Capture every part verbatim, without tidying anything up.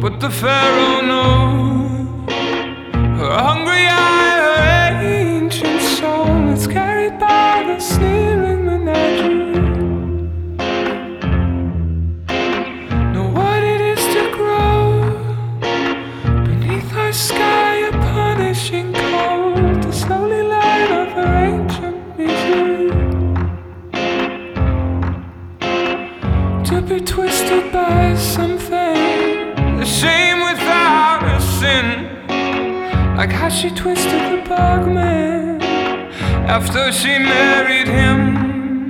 but the Pharaoh knows her hungry eye, her ancient soul is carried by the sneering menagerie. Know what it is to grow beneath her sky, a punishing cold, the slowly light of her ancient misery. To be twisted by something, the shame without a sin, like how she twisted the bugman after she married him.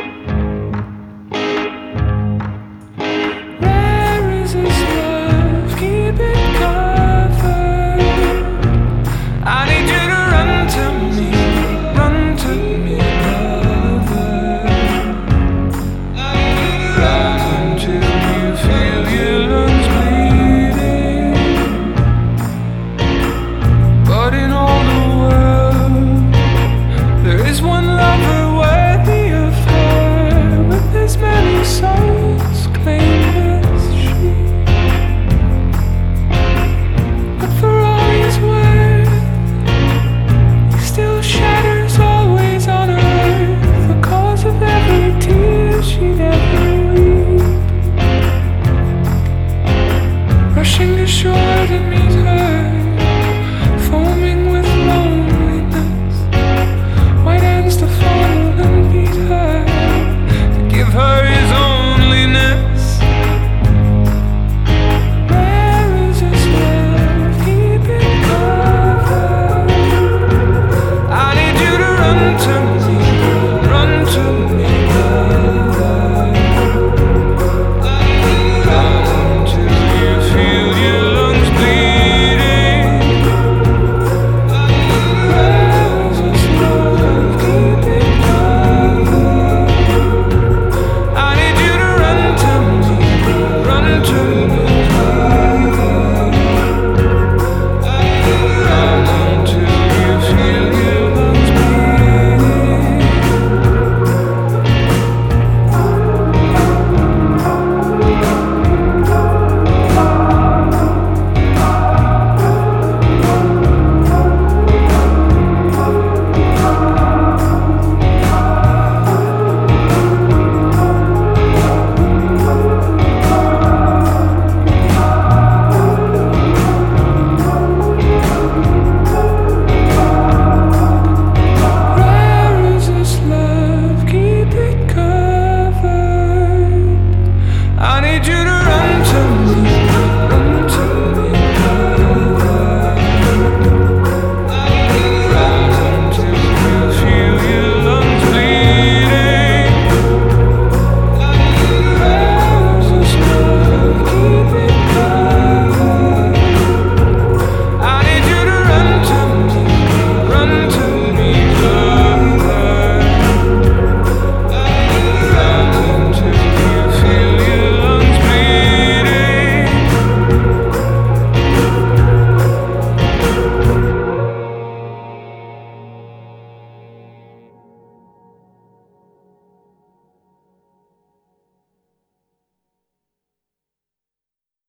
Where is his love? Keep it covered. I need you to run to me, run to me, brother. Run until you feel your lungs bleeding. But in all the world, there is one lover worthy of her, with as many souls claimed as she. But for all he's worth, he still shatters always on earth, the cause of every tear she'd ever weep. Rushing ashore to meet